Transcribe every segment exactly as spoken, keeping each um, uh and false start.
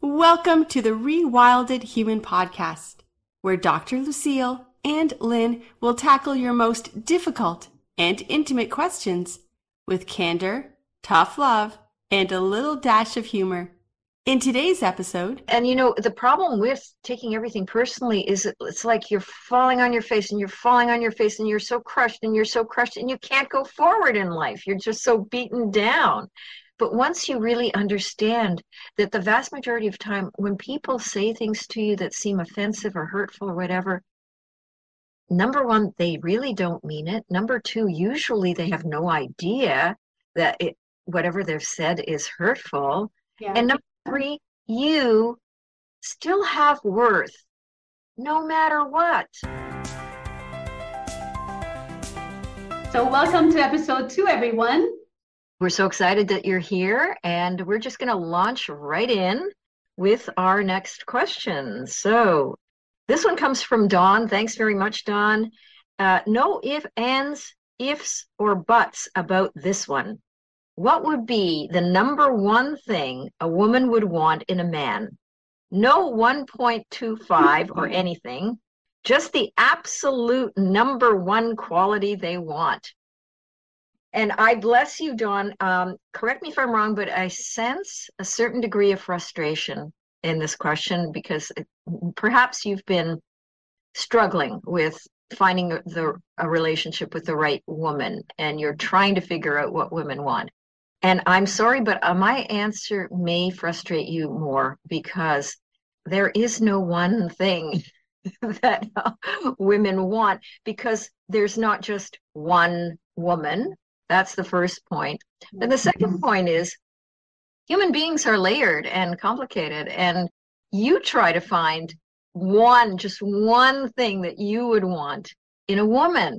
Welcome to the Rewilded Human Podcast, where Doctor Lucille and Lynn will tackle your most difficult and intimate questions with candor, tough love, and a little dash of humor. In today's episode... And you know, the problem with taking everything personally is it's like you're falling on your face and you're falling on your face and you're so crushed and you're so crushed and you can't go forward in life. You're just so beaten down. But once you really understand that the vast majority of time when people say things to you that seem offensive or hurtful or whatever, number one, they really don't mean it. Number two, usually they have no idea that it, whatever they've said is hurtful. Yeah. And number three, you still have worth no matter what. So welcome to episode two, everyone. We're so excited that you're here, and we're just going to launch right in with our next question. So this one comes from Dawn. Thanks very much, Dawn. Uh, no if, ands, ifs, or buts about this one. What would be the number one thing a woman would want in a man? No one point two five or anything, just the absolute number one quality they want. And I bless you, Dawn. Um, correct me if I'm wrong, but I sense a certain degree of frustration in this question because it, perhaps you've been struggling with finding the a relationship with the right woman, and you're trying to figure out what women want. And I'm sorry, but uh, my answer may frustrate you more because there is no one thing that uh, women want, because there's not just one woman. That's the first point. And the second point is human beings are layered and complicated, and you try to find one, just one thing that you would want in a woman.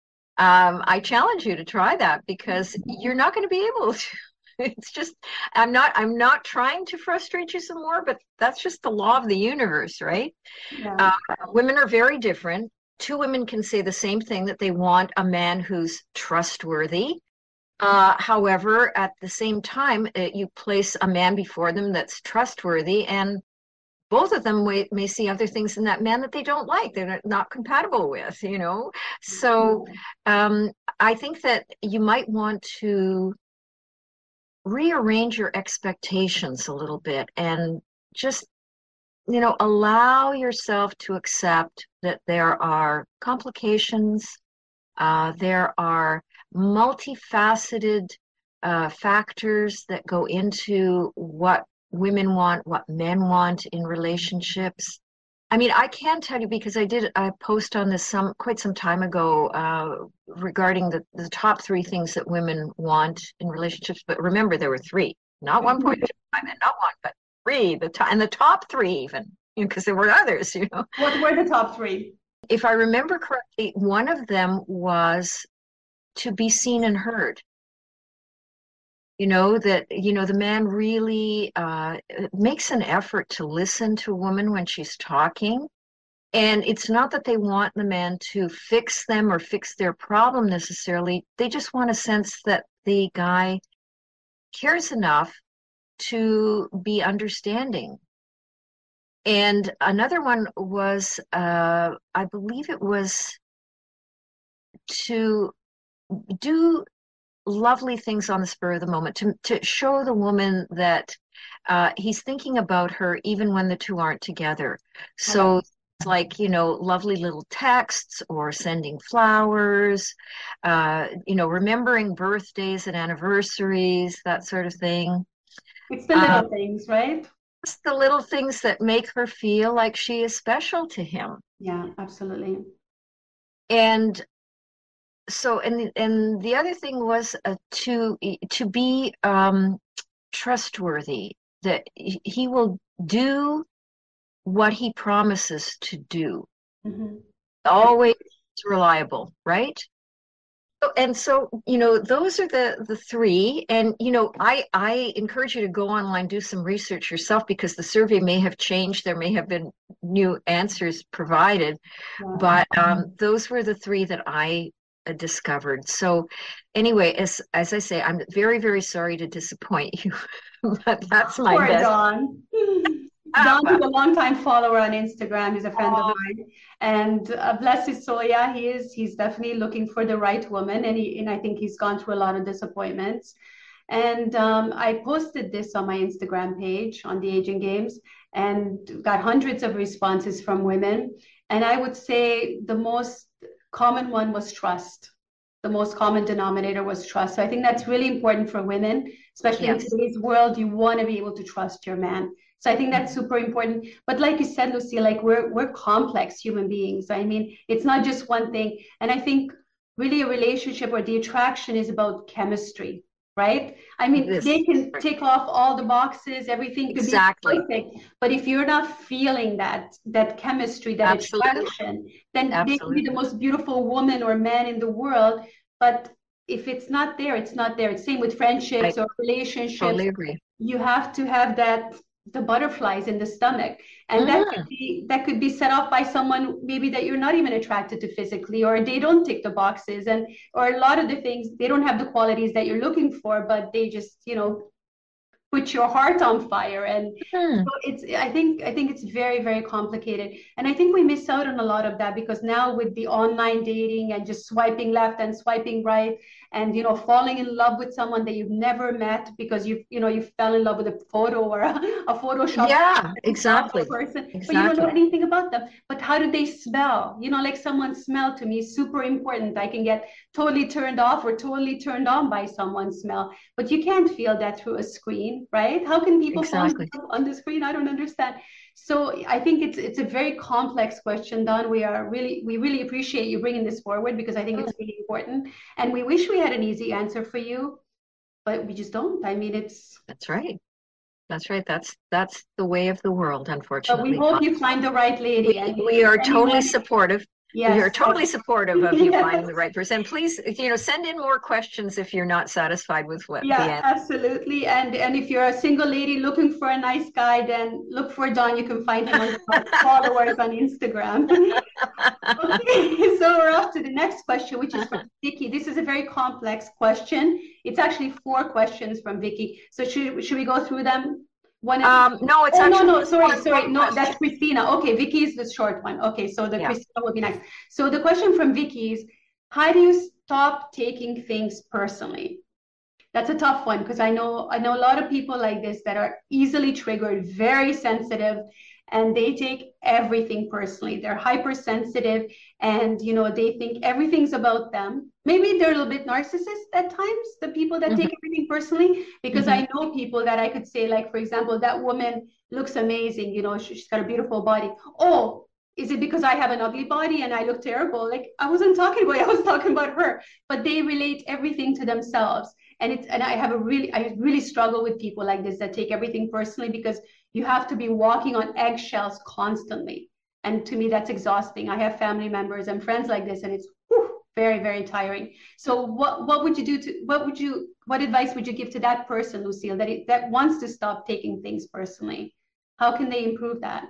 Um, I challenge you to try that because you're not going to be able to. It's just, I'm not, I'm not trying to frustrate you some more, but that's just the law of the universe, right? Yeah. Uh, women are very different. Two women can say the same thing, that they want a man who's trustworthy. Uh, however, at the same time, uh, you place a man before them that's trustworthy, and both of them may, may see other things in that man that they don't like, they're not compatible with, you know? So um, I think that you might want to rearrange your expectations a little bit and just, you know, allow yourself to accept that there are complications, uh, there are multifaceted uh, factors that go into what women want, what men want in relationships. I mean, I can tell you because I did a post on this some quite some time ago uh, regarding the, the top three things that women want in relationships. But remember, there were three, not one point two five, and not one, but three. The top, and the top three even, because you know, there were others. You know, What were the top three? If I remember correctly, one of them was to be seen and heard. You know, that, you know, the man really uh, makes an effort to listen to a woman when she's talking. And it's not that they want the man to fix them or fix their problem necessarily. They just want a sense that the guy cares enough to be understanding. And another one was, uh, I believe it was to do lovely things on the spur of the moment, to to show the woman that uh, he's thinking about her even when the two aren't together. So Okay. it's like, you know, lovely little texts or sending flowers, uh, you know, remembering birthdays and anniversaries, that sort of thing. It's the little Um, things, right? It's the little things that make her feel like she is special to him. Yeah, absolutely. And so, and and the other thing was uh, to to be um, trustworthy, that he will do what he promises to do. Mm-hmm. Always reliable, right? So, and so, you know, those are the the three. And you know, I I encourage you to go online, do some research yourself, because the survey may have changed. There may have been new answers provided, Yeah. but um, those were the three that I discovered. So anyway, as as I say, I'm very, very sorry to disappoint you, but that's my Poor best. Dawn. Don is a longtime follower on Instagram. He's a friend of mine, and uh, bless his soul, yeah, he is. He's definitely looking for the right woman, and he and I think he's gone through a lot of disappointments. And um, I posted this on my Instagram page on the Aging Games, and got hundreds of responses from women. And I would say the most common one was trust. The most common denominator was trust. So I think that's really important for women, especially yes. in today's world. You want to be able to trust your man. So I think that's super important. But like you said, Lucy, like we're we're complex human beings. I mean, it's not just one thing. And I think really a relationship or the attraction is about chemistry, right? I mean, this, they can tick off all the boxes, everything could exactly. be perfect. But if you're not feeling that that chemistry, that Absolutely. attraction, then Absolutely. they can be the most beautiful woman or man in the world. But if it's not there, it's not there. It's same with friendships I or relationships. Totally agree. You have to have that the butterflies in the stomach, and mm. that could be that could be set off by someone maybe that you're not even attracted to physically, or they don't tick the boxes, and or a lot of the things, they don't have the qualities that you're looking for, but they just, you know, put your heart on fire. And mm. so it's I think I think it's very, very complicated, and I think we miss out on a lot of that because now with the online dating and just swiping left and swiping right, and you know, falling in love with someone that you've never met because you you know you fell in love with a photo or a, a Photoshop yeah exactly person, exactly. But you don't know anything about them. But how do they smell? You know, like someone's smell to me is super important. I can get totally turned off or totally turned on by someone's smell, but you can't feel that through a screen, right? How can people exactly. fall on the screen? I don't understand. So I think it's it's a very complex question, Don. We are really we really appreciate you bringing this forward because I think it's really important, and we wish we had an easy answer for you, but we just don't. I mean, it's that's right. That's right. That's that's the way of the world, unfortunately. But we hope you find the right lady. We, and we are anyone, totally supportive. Yes. We are totally supportive of you yes. finding the right person. Please, you know, send in more questions if you're not satisfied with what yeah, the answer. Absolutely. And and if you're a single lady looking for a nice guy, then look for Don. You can find him on followers on Instagram. Okay, so we're off to the next question, which is from Vicky. This is a very complex question. It's actually four questions from Vicky. So should should we go through them? One um no it's oh, actually no no sorry sorry no that's Christina. Okay, Vicky is the short one. Okay, so the yeah. Christina will be next. So the question from Vicky is, how do you stop taking things personally? That's a tough one because I know I know a lot of people like this that are easily triggered, very sensitive, and they take everything personally. They're hypersensitive, and you know, they think everything's about them. Maybe they're a little bit narcissist at times, the people that mm-hmm. take everything personally, because mm-hmm. I know people that I could say, like, for example, that woman looks amazing, you know, she's got a beautiful body. Oh, is it because I have an ugly body and I look terrible? Like, I wasn't talking about, I was talking about her, but they relate everything to themselves. And it's, and I have a really, I really struggle with people like this that take everything personally, because you have to be walking on eggshells constantly. And to me, that's exhausting. I have family members and friends like this, and it's whew, very, very tiring. So what, what would you do to, what would you, what advice would you give to that person, Lucille, that, it, that wants to stop taking things personally? How can they improve that?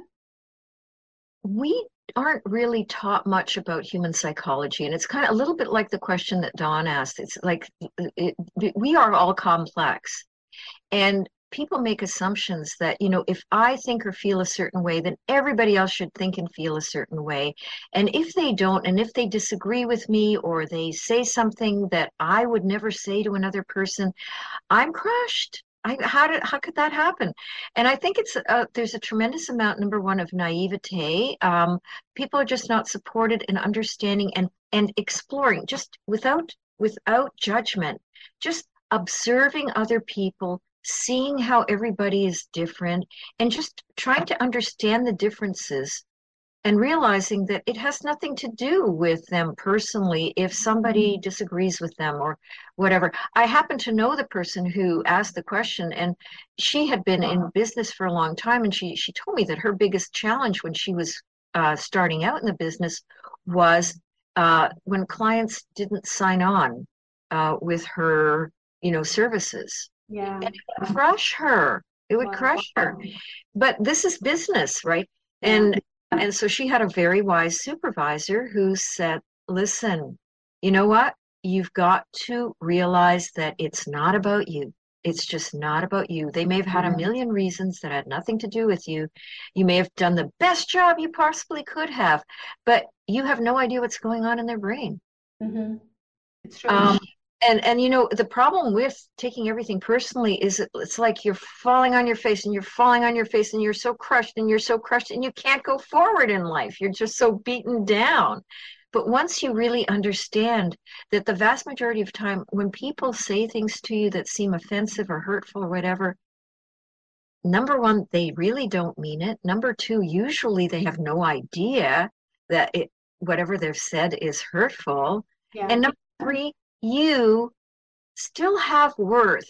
We aren't really taught much about human psychology, and it's kind of a little bit like the question that Dawn asked. It's like it, it, we are all complex, and people make assumptions that, you know, if I think or feel a certain way, then everybody else should think and feel a certain way. And if they don't, and if they disagree with me, or they say something that I would never say to another person, I'm crushed. I, how did how could that happen? And I think it's uh, there's a tremendous amount, number one, of naivete. Um, people are just not supported in understanding and and exploring, just without without judgment, just observing other people, seeing how everybody is different, and just trying to understand the differences, and realizing that it has nothing to do with them personally if somebody disagrees with them or whatever. I happen to know the person who asked the question, and she had been in business for a long time, and she she told me that her biggest challenge when she was uh, starting out in the business was uh, when clients didn't sign on uh, with her, you know, services. Yeah. And it would crush her. It would wow. crush her. But this is business, right? Yeah. And And so she had a very wise supervisor who said, listen, you know what? You've got to realize that it's not about you. It's just not about you. They may have had a million reasons that had nothing to do with you. You may have done the best job you possibly could have, but you have no idea what's going on in their brain. Mm-hmm. It's true. Um, and and you know, the problem with taking everything personally is it, it's like you're falling on your face and you're falling on your face and you're so crushed and you're so crushed and you can't go forward in life. You're just so beaten down. But once you really understand that the vast majority of time when people say things to you that seem offensive or hurtful or whatever, number one, they really don't mean it. Number two, usually they have no idea that it whatever they've said is hurtful. Yeah. And number three, you still have worth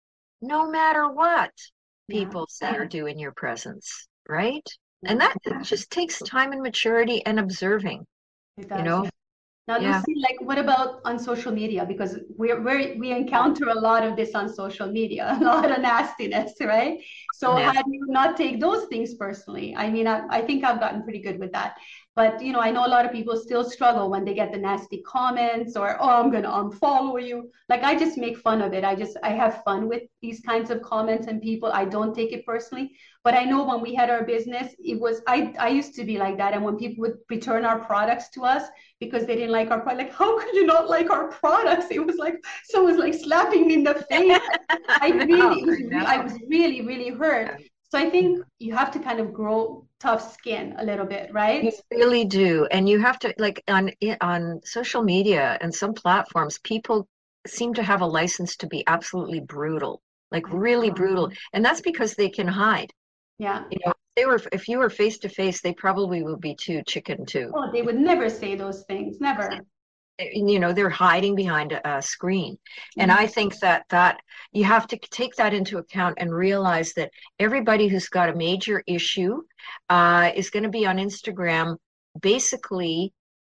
no matter what people yeah. say or do in your presence, right? Yeah. And that just takes time and maturity and observing. It does, you know. Yeah. Now, yeah. Lucy, like, what about on social media? Because we're, we're we encounter a lot of this on social media, a lot of nastiness, right? So yeah. how do you not take those things personally? I mean, I, I think I've gotten pretty good with that. But, you know, I know a lot of people still struggle when they get the nasty comments or, oh, I'm going to unfollow you. Like, I just make fun of it. I just, I have fun with these kinds of comments and people. I don't take it personally. But I know when we had our business, it was, I, I used to be like that. And when people would return our products to us because they didn't like our product, like, how could you not like our products? It was like, someone's like slapping me in the face. I really, it was, I was really, really hurt. So I think you have to kind of grow tough skin a little bit, right? You really do. And you have to, like, on on social media and some platforms, people seem to have a license to be absolutely brutal, like really brutal. And that's because they can hide. Yeah. You know, if they were, if you were face to face, they probably would be too chicken too. Oh, they would never say those things, never. You know, they're hiding behind a, a screen. And mm-hmm. I think that that you have to take that into account and realize that everybody who's got a major issue uh, is going to be on Instagram basically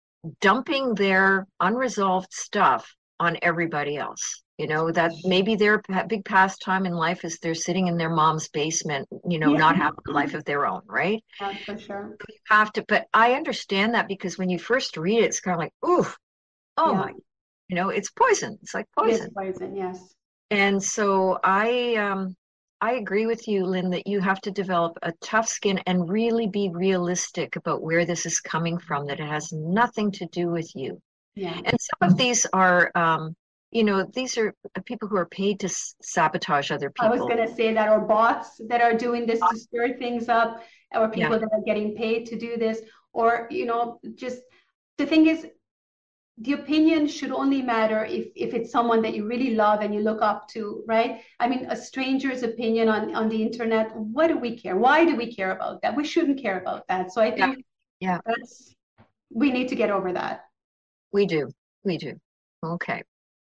dumping their unresolved stuff on everybody else. You know, that maybe their big pastime in life is they're sitting in their mom's basement, you know, yeah. not having a life of their own, right? Yeah, for sure. You have to, but I understand that because when you first read it, it's kind of like, ooh, oh yeah. my, you know, it's poison. It's like poison. It is poison, yes. And so I, um, I agree with you, Lynn, that you have to develop a tough skin and really be realistic about where this is coming from, that it has nothing to do with you. Yeah. And some of these are, um, you know, these are people who are paid to s- sabotage other people. I was going to say that, or bots that are doing this to stir things up, or people yeah. that are getting paid to do this, or, you know, just the thing is, the opinion should only matter if, if it's someone that you really love and you look up to, right? I mean, a stranger's opinion on, on the internet, what do we care? Why do we care about that? We shouldn't care about that. So I think yeah. yeah. that's, we need to get over that. We do. We do. Okay.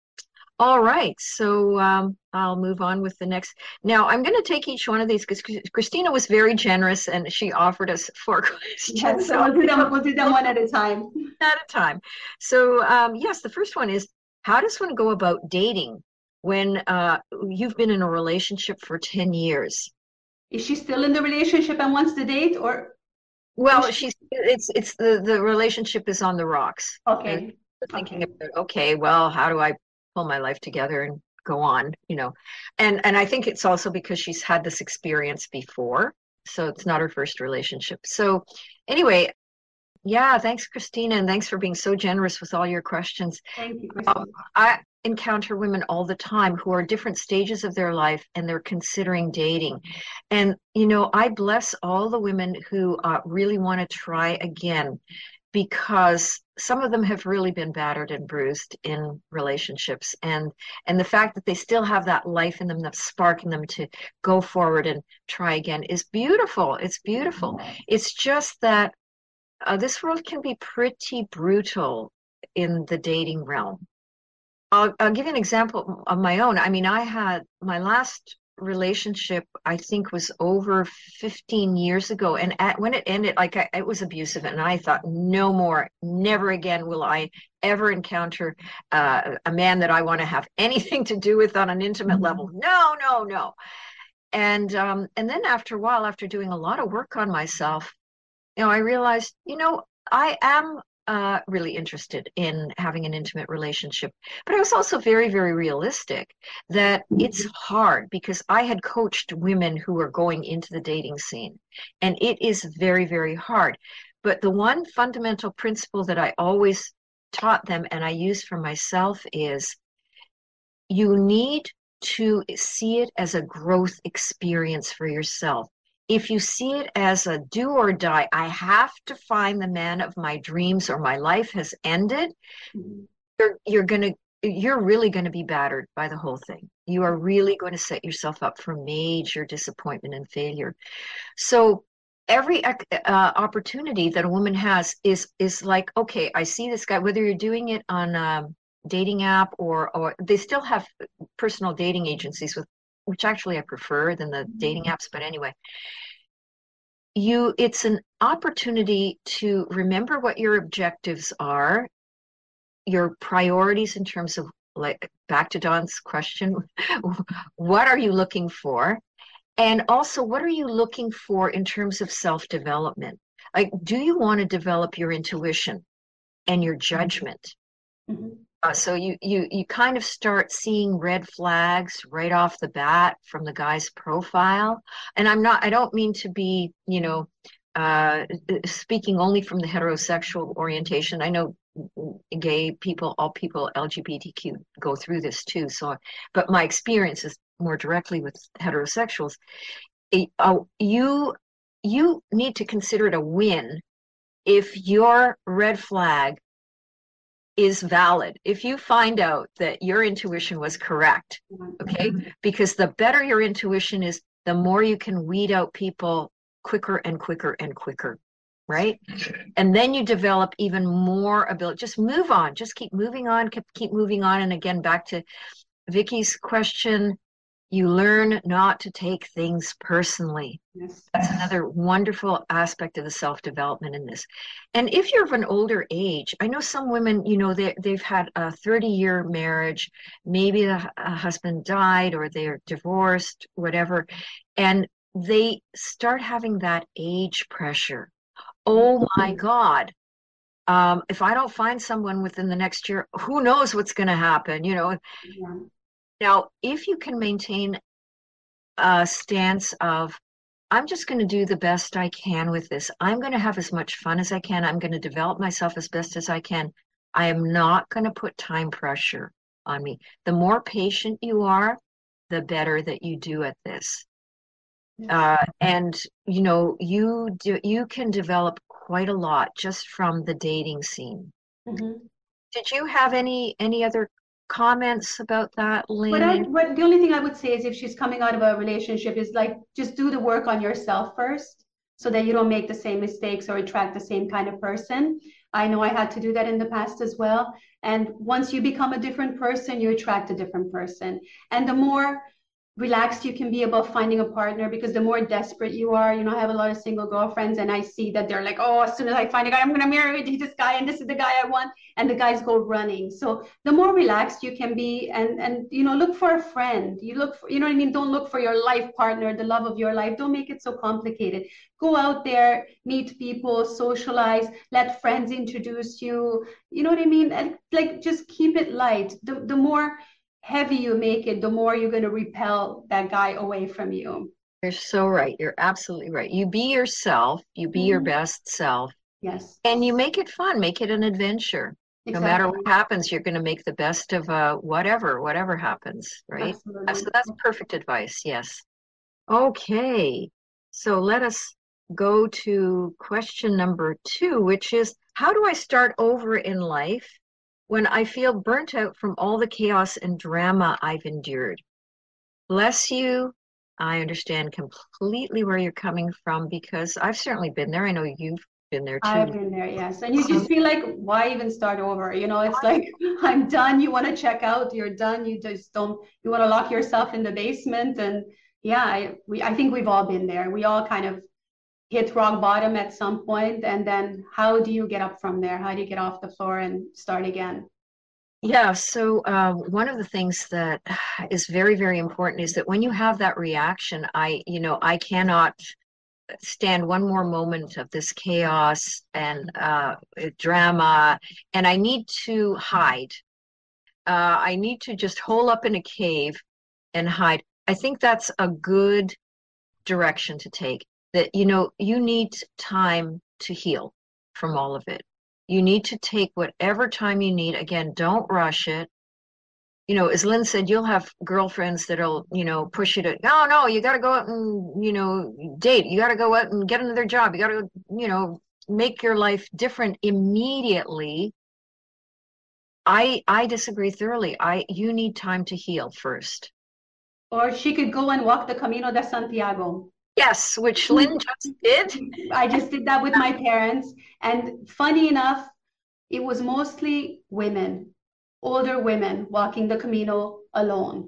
All right, so um, I'll move on with the next. Now, I'm going to take each one of these because Christina was very generous and she offered us four questions. Yes, so we'll do, them, we'll do them one at a time. At a time. So, um, yes, the first one is, how does one go about dating when uh, you've been in a relationship for ten years? Is she still in the relationship and wants to date, or? Well, she's it's it's the, the relationship is on the rocks. Okay. Thinking okay. about, okay, well, how do I pull my life together and go on, you know? And and I think it's also because she's had this experience before, so it's not her first relationship. So anyway, yeah, thanks, Christina, and thanks for being so generous with all your questions. Thank you, Christina. Um, I encounter women all the time who are different stages of their life and they're considering dating. And, you know, I bless all the women who uh, really want to try again, because some of them have really been battered and bruised in relationships. And and the fact that they still have that life in them that's sparking them to go forward and try again is beautiful. It's beautiful. It's just that uh, this world can be pretty brutal in the dating realm. I'll, I'll give you an example of my own. I mean, I had my last relationship, I think, was over fifteen years ago, and at, when it ended, like I, it was abusive, and I thought, no more, never again will I ever encounter uh, a man that I want to have anything to do with on an intimate level. No, no, no. And um, and then after a while, after doing a lot of work on myself, you know, I realized, you know, I am uh, really interested in having an intimate relationship. But I was also very, very realistic that it's hard because I had coached women who were going into the dating scene, and it is very, very hard. But the one fundamental principle that I always taught them and I use for myself is you need to see it as a growth experience for yourself. If you see it as a do or die, I have to find the man of my dreams or my life has ended, mm-hmm. you're, you're going to, you're really going to be battered by the whole thing. You are really going to set yourself up for major disappointment and failure. So every uh, opportunity that a woman has is, is like, okay, I see this guy, whether you're doing it on a dating app or, or they still have personal dating agencies with, which actually I prefer than the dating apps, but anyway, you, it's an opportunity to remember what your objectives are, your priorities in terms of, like, back to Dawn's question, what are you looking for? And also, what are you looking for in terms of self-development? Like, do you want to develop your intuition and your judgment? Mm-hmm. Uh, so you, you, you kind of start seeing red flags right off the bat from the guy's profile. And I'm not, I don't mean to be, you know, uh, speaking only from the heterosexual orientation. I know gay people, all people, L G B T Q go through this too. So, but my experience is more directly with heterosexuals. It, uh, you, you need to consider it a win if your red flag is valid, if you find out that your intuition was correct, okay? Because the better your intuition is, the more you can weed out people quicker and quicker and quicker, right? And then you develop even more ability. Just move on, just keep moving on, keep, keep moving on. And again, back to Vicky's question, you learn not to take things personally. Yes. That's another wonderful aspect of the self-development in this. And if you're of an older age, I know some women, you know, they, they've had a thirty-year marriage, maybe the husband died or they're divorced, whatever, and they start having that age pressure. Oh my God. Um, if I don't find someone within the next year, who knows what's going to happen, you know? Yeah. Now, if you can maintain a stance of, I'm just going to do the best I can with this. I'm going to have as much fun as I can. I'm going to develop myself as best as I can. I am not going to put time pressure on me. The more patient you are, the better that you do at this. Yes. Uh, and, you know, you do, you can develop quite a lot just from the dating scene. Mm-hmm. Did you have any, any other comments about that, Lynn? But, I, but the only thing I would say is if she's coming out of a relationship is like, just do the work on yourself first so that you don't make the same mistakes or attract the same kind of person. I know I had to do that in the past as well. And once you become a different person, you attract a different person. And the more relaxed you can be about finding a partner, because the more desperate you are, you know, I have a lot of single girlfriends and I see that they're like, oh, as soon as I find a guy, I'm going to marry this guy and this is the guy I want. And the guys go running. So the more relaxed you can be and, and, you know, look for a friend. You look for, you know what I mean? Don't look for your life partner, the love of your life. Don't make it so complicated. Go out there, meet people, socialize, let friends introduce you. You know what I mean? And like, just keep it light. The, the more heavy you make it, the more you're going to repel that guy away from you. You're so right. You're absolutely right. You be yourself. You be mm-hmm. your best self. Yes. And you make it fun. Make it an adventure. Exactly. No matter what happens, you're going to make the best of uh, whatever, whatever happens, right? Absolutely. So that's perfect advice. Yes. Okay. So let us go to question number two, which is, how do I start over in life when I feel burnt out from all the chaos and drama I've endured? Bless you. I understand completely where you're coming from, because I've certainly been there. I know you've been there too. I've been there, yes. And you just feel like, why even start over? You know, it's like, I'm done. You want to check out, you're done. You just don't, you want to lock yourself in the basement. And yeah, I, we, I think we've all been there. We all kind of hit rock bottom at some point, and then how do you get up from there? How do you get off the floor and start again? Yeah, so uh, one of the things that is very, very important is that when you have that reaction, I, you know, I cannot stand one more moment of this chaos and uh, drama, and I need to hide. Uh, I need to just hole up in a cave and hide. I think that's a good direction to take. That, you know, you need time to heal from all of it. You need to take whatever time you need. Again, don't rush it. You know, as Lynn said, you'll have girlfriends that'll, you know, push you to, no, no, you got to go out and, you know, date. You got to go out and get another job. You got to, you know, make your life different immediately. I I disagree thoroughly. I you need time to heal first. Or she could go and walk the Camino de Santiago. Yes, which Lynn just did. I just did that with my parents. And funny enough, it was mostly women, older women walking the Camino alone.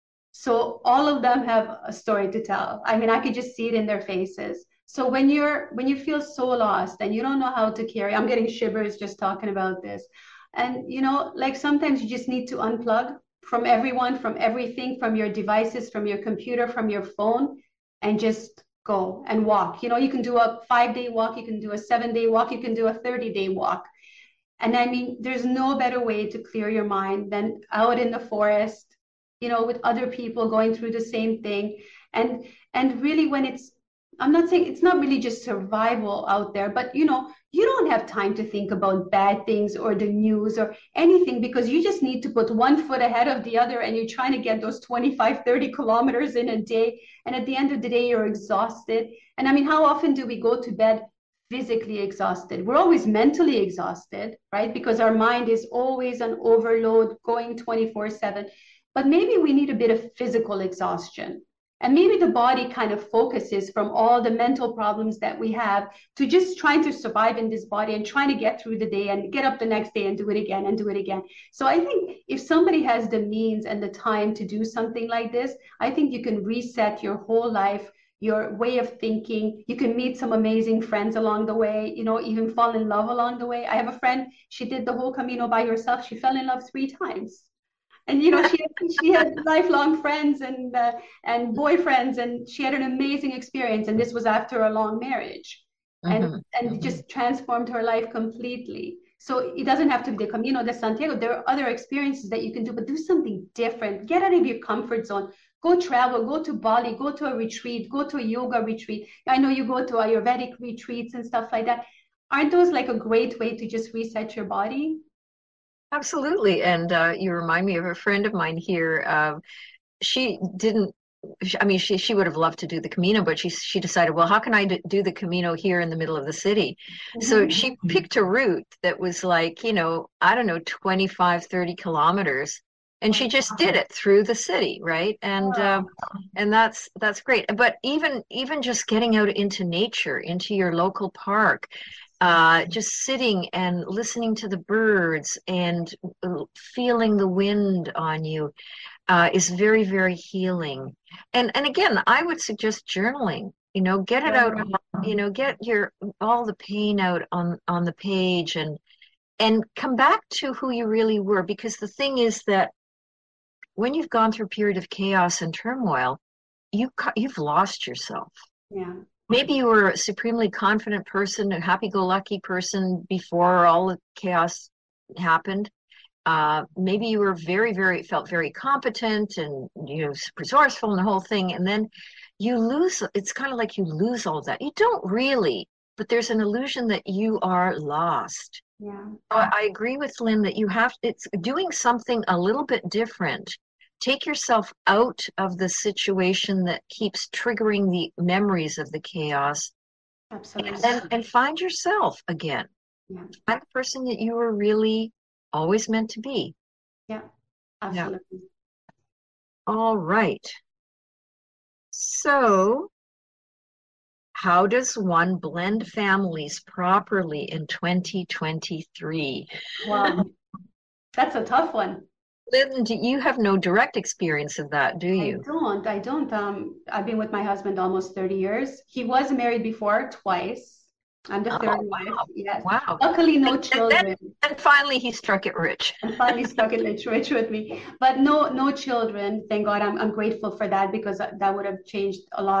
So all of them have a story to tell. I mean, I could just see it in their faces. So when you're when you feel so lost and you don't know how to carry, I'm getting shivers just talking about this. And, you know, like sometimes you just need to unplug from everyone, from everything, from your devices, from your computer, from your phone, and just go and walk. You know, you can do a five-day walk, you can do a seven-day walk, you can do a thirty-day walk. And I mean, there's no better way to clear your mind than out in the forest, you know, with other people going through the same thing. And and really when it's, I'm not saying it's not really just survival out there, but, you know, you don't have time to think about bad things or the news or anything, because you just need to put one foot ahead of the other and you're trying to get those twenty-five, thirty kilometers in a day. And at the end of the day, you're exhausted. And I mean, how often do we go to bed physically exhausted? We're always mentally exhausted, right? Because our mind is always on overload, going twenty-four seven. But maybe we need a bit of physical exhaustion. And maybe the body kind of focuses from all the mental problems that we have to just trying to survive in this body and trying to get through the day and get up the next day and do it again and do it again. So I think if somebody has the means and the time to do something like this, I think you can reset your whole life, your way of thinking. You can meet some amazing friends along the way, you know, even fall in love along the way. I have a friend, she did the whole Camino by herself. She fell in love three times. And, you know, she had, she had lifelong friends and uh, and boyfriends, and she had an amazing experience. And this was after a long marriage, and mm-hmm. and mm-hmm. just transformed her life completely. So it doesn't have to be the Camino de Santiago. There are other experiences that you can do, but do something different. Get out of your comfort zone. Go travel, go to Bali, go to a retreat, go to a yoga retreat. I know you go to Ayurvedic retreats and stuff like that. Aren't those like a great way to just reset your body? Absolutely. And uh, you remind me of a friend of mine here. Uh, she didn't, I mean, she she would have loved to do the Camino, but she she decided, well, how can I do the Camino here in the middle of the city? Mm-hmm. So she picked a route that was like, you know, I don't know, twenty-five, thirty kilometers. And she just did it through the city, right? And uh, and that's that's great. But even even just getting out into nature, into your local park, Uh, just sitting and listening to the birds and feeling the wind on you uh, is very, very healing. And and again, I would suggest journaling. You know, get it out. You know, get your all the pain out on on the page, and and come back to who you really were. Because the thing is that when you've gone through a period of chaos and turmoil, you you've lost yourself. Yeah. Maybe you were a supremely confident person, a happy-go-lucky person before all the chaos happened. Uh, maybe you were very, very, felt very competent and, you know, resourceful and the whole thing. And then you lose, it's kind of like you lose all that. You don't really, but there's an illusion that you are lost. Yeah. So I, I agree with Lynn that you have, it's doing something a little bit different. Take yourself out of the situation that keeps triggering the memories of the chaos. Absolutely. And, and find yourself again. Yeah. Find the person that you were really always meant to be. Yeah, absolutely. Yeah. All right. So, how does one blend families properly in twenty twenty-three? Wow, that's a tough one. Lynn, you have no direct experience of that, do you? I don't. I don't. Um, I've been with my husband almost thirty years. He was married before twice. I'm the third oh, wife. Wow. Yes. Wow. Luckily, no and, children. And, then, and finally, he struck it rich. And finally, struck it rich, rich with me. But no, no children. Thank God. I'm, I'm grateful for that, because that would have changed a lot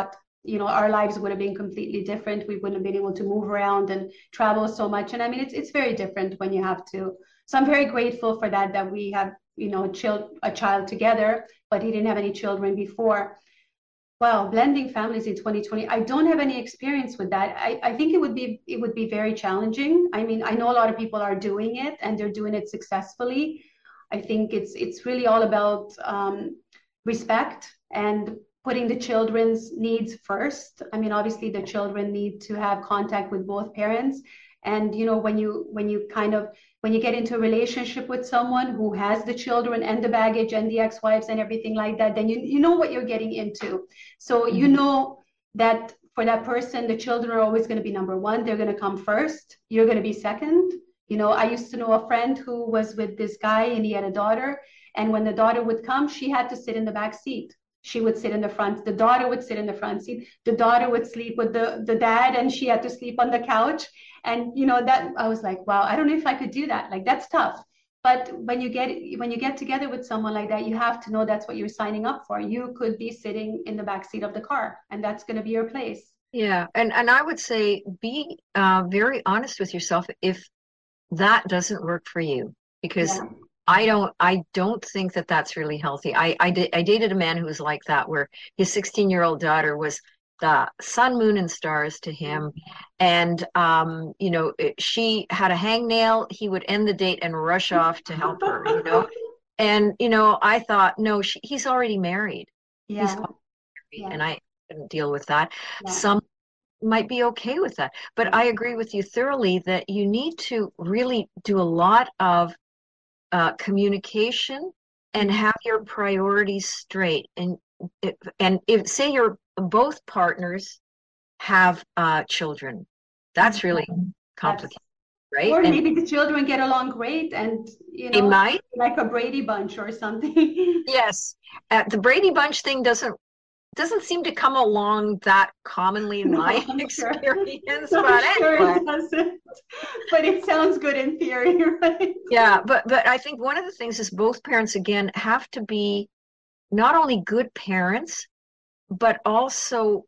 you know, our lives would have been completely different. We wouldn't have been able to move around and travel so much. And I mean, it's it's very different when you have to. So I'm very grateful for that, that we have, you know, child, a child together, but he didn't have any children before. Well, blending families in twenty twenty, I don't have any experience with that. I, I think it would be it would be very challenging. I mean, I know a lot of people are doing it and they're doing it successfully. I think it's it's really all about um, respect and putting the children's needs first. I mean, obviously the children need to have contact with both parents. And you know, when you when you kind of when you get into a relationship with someone who has the children and the baggage and the ex-wives and everything like that, then you you know what you're getting into. So mm-hmm. you know that for that person, the children are always going to be number one. They're going to come first. You're going to be second. You know, I used to know a friend who was with this guy and he had a daughter. And when the daughter would come, she had to sit in the back seat. She would sit in the front. The daughter would sit in the front seat. The daughter would sleep with the, the dad and she had to sleep on the couch. And, you know, that I was like, wow, I don't know if I could do that. Like, that's tough. But when you get when you get together with someone like that, you have to know that's what you're signing up for. You could be sitting in the back seat of the car and that's going to be your place. Yeah. And, and I would say be uh, very honest with yourself if that doesn't work for you, because yeah. I don't, I don't think that that's really healthy. I, I, did, I dated a man who was like that, where his sixteen year old daughter was the sun, moon, and stars to him. And, um, you know, she had a hangnail. He would end the date and rush off to help her, you know? And, you know, I thought, no, she, he's already married. Yeah. He's already married, yeah. And I couldn't deal with that. Yeah. Some might be okay with that. But I agree with you thoroughly that you need to really do a lot of uh, communication and have your priorities straight. And if, and if say you're both partners have uh, children, that's really complicated, that's, right? Or and maybe the children get along great, and you know, they might, like a Brady Bunch or something. Yes, uh, the Brady Bunch thing doesn't doesn't seem to come along that commonly in my no, experience, sure. but sure anyway. It doesn't. But it sounds good in theory, right? Yeah, but but I think one of the things is both parents again have to be not only good parents, but also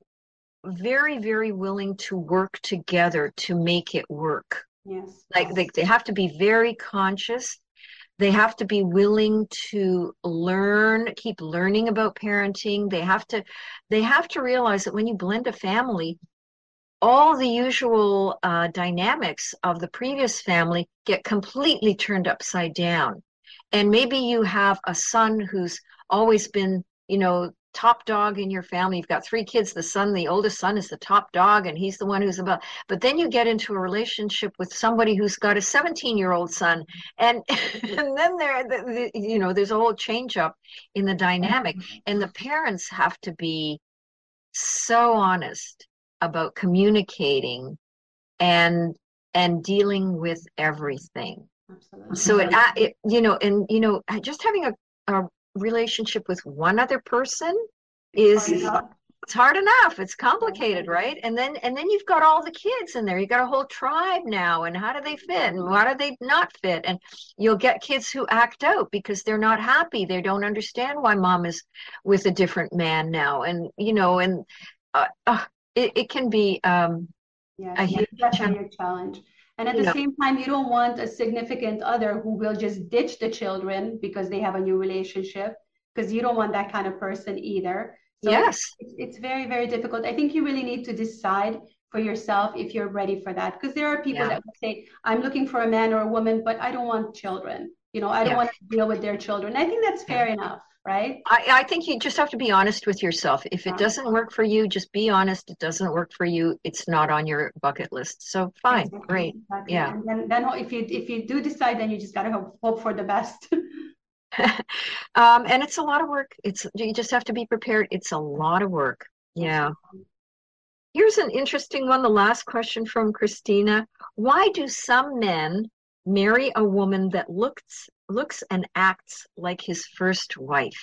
very, very willing to work together to make it work. Yes. Like they, they have to be very conscious. They have to be willing to learn, keep learning about parenting. They have to, they have to realize that when you blend a family, all the usual uh, dynamics of the previous family get completely turned upside down. And maybe you have a son who's always been, you know, top dog in your family. You've got three kids. The son, the oldest son is the top dog and he's the one who's about, but then you get into a relationship with somebody who's got a seventeen year old son. And, and then there, the, the, you know, there's a whole change up in the dynamic, and the parents have to be so honest about communicating and, and dealing with everything. Absolutely. So it, it, you know, and, you know, just having a, a relationship with one other person is it's hard enough. It's complicated, right? And then and then you've got all the kids in there. You got a whole tribe now, and how do they fit and why do they not fit? And you'll get kids who act out because they're not happy. They don't understand why mom is with a different man now, and you know, and uh, uh, it, it can be um yes, a huge definitely a challenge. And at the no. same time, you don't want a significant other who will just ditch the children because they have a new relationship, because you don't want that kind of person either. So yes. It's, it's very, very difficult. I think you really need to decide for yourself if you're ready for that. Because there are people yeah. that will say, I'm looking for a man or a woman, but I don't want children. You know, I don't yeah. want to deal with their children. I think that's fair yeah. enough. Right? I, I think you just have to be honest with yourself. If it doesn't work for you, just be honest. It doesn't work for you. It's not on your bucket list. So fine, exactly. great, exactly. yeah. And then, then if you if you do decide, then you just gotta hope, hope for the best. um, and it's a lot of work. It's you just have to be prepared. It's a lot of work. Yeah. Here's an interesting one. The last question from Christina: why do some men marry a woman that looks looks and acts like his first wife?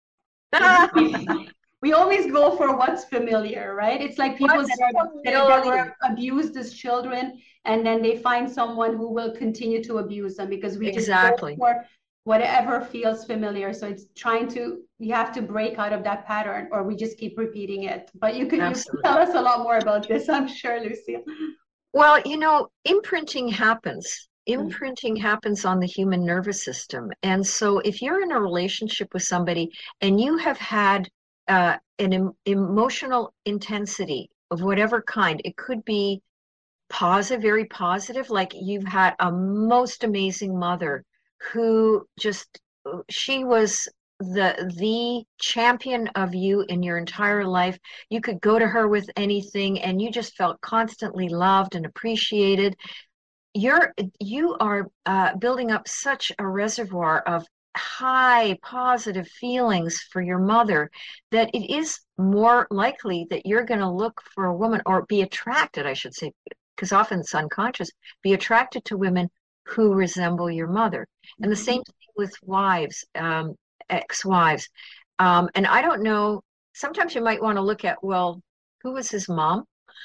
We always go for what's familiar, right? It's like people that are, that are that were abused as children, and then they find someone who will continue to abuse them because we exactly. just go for whatever feels familiar. So it's trying to, you have to break out of that pattern, or we just keep repeating it. But you could, you could tell us a lot more about this, I'm sure, Lucille. Well, you know, imprinting happens. Imprinting mm-hmm. happens on the human nervous system. And so if you're in a relationship with somebody and you have had uh, an em- emotional intensity of whatever kind, it could be positive, very positive, like you've had a most amazing mother who just, she was the the champion of you in your entire life. You could go to her with anything and you just felt constantly loved and appreciated. You're you are uh, building up such a reservoir of high positive feelings for your mother that it is more likely that you're going to look for a woman, or be attracted, I should say, because often it's unconscious, be attracted to women who resemble your mother. And the same thing with wives, um, ex-wives. Um, and I don't know, sometimes you might want to look at, well, who was his mom?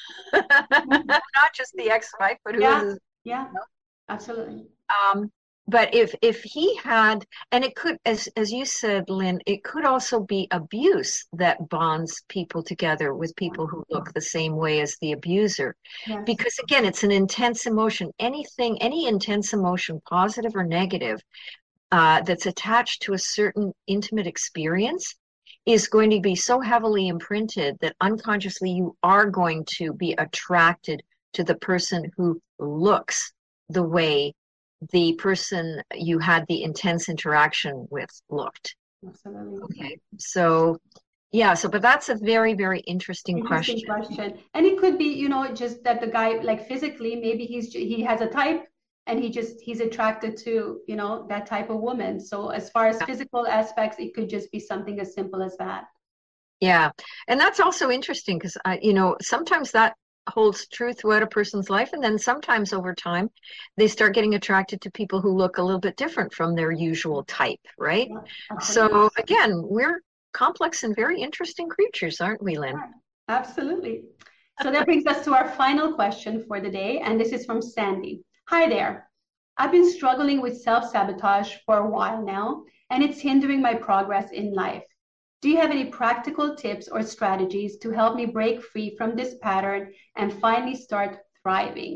Not just the ex-wife, but who yeah, was his Yeah, you know? Absolutely. Um, but if if he had, and it could, as as you said, Lynn, it could also be abuse that bonds people together with people who look the same way as the abuser. Yes. Because again, it's an intense emotion. Anything, any intense emotion, positive or negative, uh, that's attached to a certain intimate experience is going to be so heavily imprinted that unconsciously you are going to be attracted to the person who looks the way the person you had the intense interaction with looked. Absolutely. Okay. So, yeah. So, but that's a very, very interesting, interesting question. question. And it could be, you know, just that the guy, like physically, maybe he's he has a type, and he just he's attracted to, you know, that type of woman. So, as far as physical aspects, it could just be something as simple as that. Yeah, and that's also interesting because I, you know, sometimes that holds true throughout a person's life, and then sometimes over time they start getting attracted to people who look a little bit different from their usual type, right? Yeah, so again, we're complex and very interesting creatures, aren't we, Lynn? Yeah, absolutely. So that brings us to our final question for the day, and this is from Sandy. Hi there. I've been struggling with self-sabotage for a while now, and it's hindering my progress in life. Do you have any practical tips or strategies to help me break free from this pattern and finally start thriving?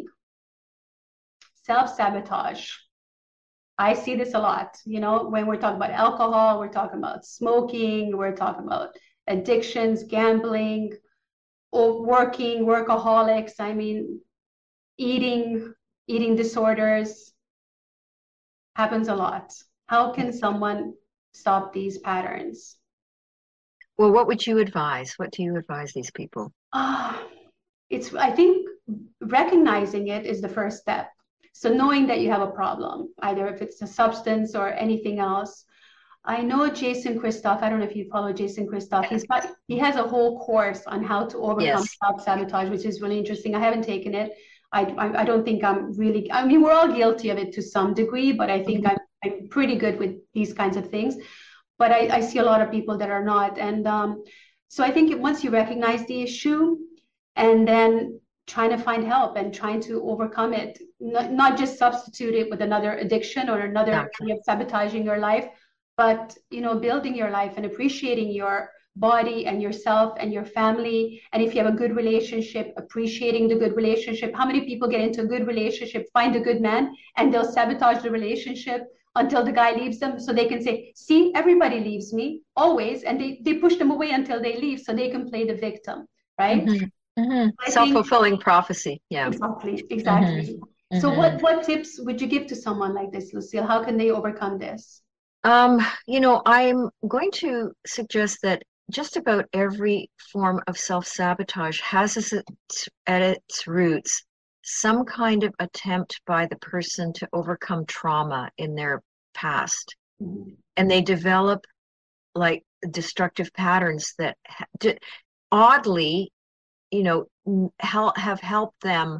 Self-sabotage. I see this a lot. You know, when we're talking about alcohol, we're talking about smoking, we're talking about addictions, gambling, or working, workaholics. I mean, eating, eating disorders happens a lot. How can someone stop these patterns? Well, what would you advise? What do you advise these people? Ah, it's, I think recognizing it is the first step. So knowing that you have a problem, either if it's a substance or anything else. I know Jason Christoff, I don't know if you follow Jason Christoff, he's got, he has a whole course on how to overcome yes. self-sabotage, which is really interesting. I haven't taken it. I, I, I don't think I'm really, I mean, we're all guilty of it to some degree, but I think mm-hmm. I'm, I'm pretty good with these kinds of things. But I, I see a lot of people that are not. And um, so I think once you recognize the issue and then trying to find help and trying to overcome it, not, not just substitute it with another addiction or another way of sabotaging your life, but, you know, building your life and appreciating your body and yourself and your family. And if you have a good relationship, appreciating the good relationship. How many people get into a good relationship, find a good man, and they'll sabotage the relationship until the guy leaves them, so they can say, see, everybody leaves me, always, and they, they push them away until they leave so they can play the victim, right? Mm-hmm. Mm-hmm. Self-fulfilling think, prophecy, yeah. Exactly, exactly. Mm-hmm. So mm-hmm. what, what tips would you give to someone like this, Lucille? How can they overcome this? Um, you know, I'm going to suggest that just about every form of self-sabotage has its, at its roots some kind of attempt by the person to overcome trauma in their past. Mm-hmm. And they develop like destructive patterns that d- oddly, you know, help, have helped them.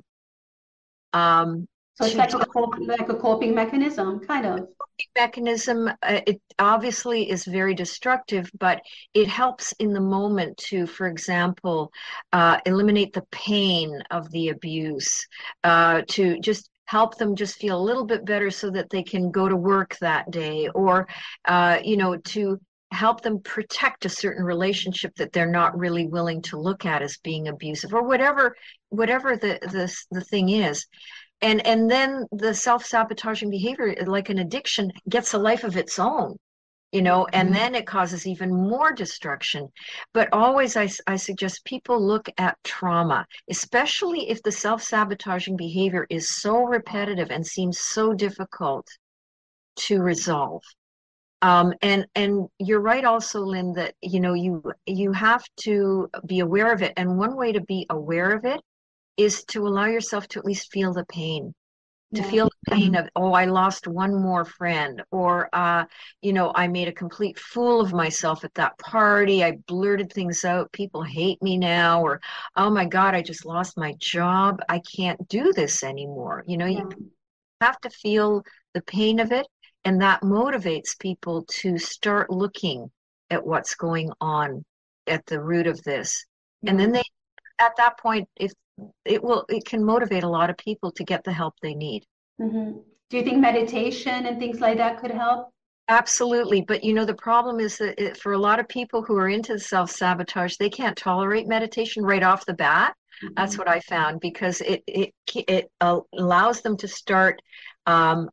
Um, so it's like a, coping, like a coping mechanism, kind of. Coping mechanism, uh, it obviously is very destructive, but it helps in the moment to, for example, uh, eliminate the pain of the abuse, uh, to just help them just feel a little bit better so that they can go to work that day, or, uh, you know, to help them protect a certain relationship that they're not really willing to look at as being abusive, or whatever, whatever the, the, the thing is. And, and then the self-sabotaging behavior, like an addiction, gets a life of its own. You know, and then it causes even more destruction. But always I, I suggest people look at trauma, especially if the self-sabotaging behavior is so repetitive and seems so difficult to resolve. Um, and and you're right also, Lynn, that, you know, you you have to be aware of it. And one way to be aware of it is to allow yourself to at least feel the pain. To Yeah. feel the pain of, oh, I lost one more friend, or, uh, you know, I made a complete fool of myself at that party. I blurted things out. People hate me now. Or, oh my God, I just lost my job. I can't do this anymore. You know, Yeah. you have to feel the pain of it. And that motivates people to start looking at what's going on at the root of this. Yeah. And then they, at that point, if it will, it can motivate a lot of people to get the help they need. Mm-hmm. Do you think meditation and things like that could help? Absolutely. But, you know, the problem is that it, for a lot of people who are into self-sabotage, they can't tolerate meditation right off the bat. Mm-hmm. That's what I found, because it, it, it allows them to start um,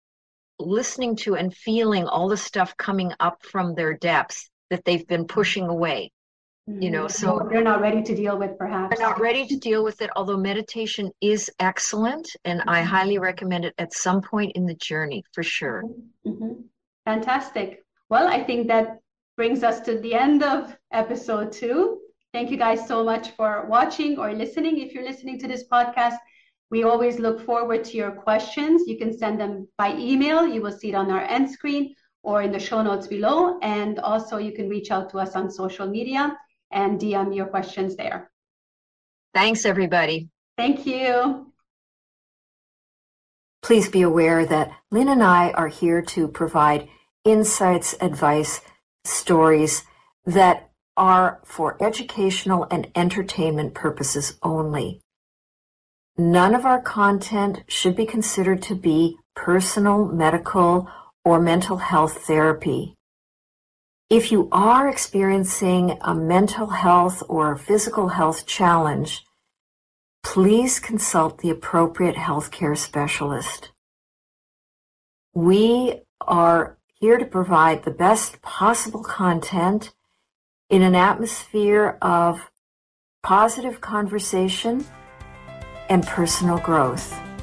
listening to and feeling all the stuff coming up from their depths that they've been pushing away. You know, so they're not ready to deal with, perhaps. They're not ready to deal with it, although meditation is excellent, and I highly recommend it at some point in the journey, for sure. Mm-hmm. Fantastic. Well, I think that brings us to the end of episode two. Thank you guys so much for watching or listening. If you're listening to this podcast, we always look forward to your questions. You can send them by email. You will see it on our end screen or in the show notes below. And also you can reach out to us on social media and D M your questions there. Thanks, everybody. Thank you. Please be aware that Lynn and I are here to provide insights, advice, stories that are for educational and entertainment purposes only. None of our content should be considered to be personal, medical, or mental health therapy. If you are experiencing a mental health or physical health challenge, please consult the appropriate healthcare specialist. We are here to provide the best possible content in an atmosphere of positive conversation and personal growth.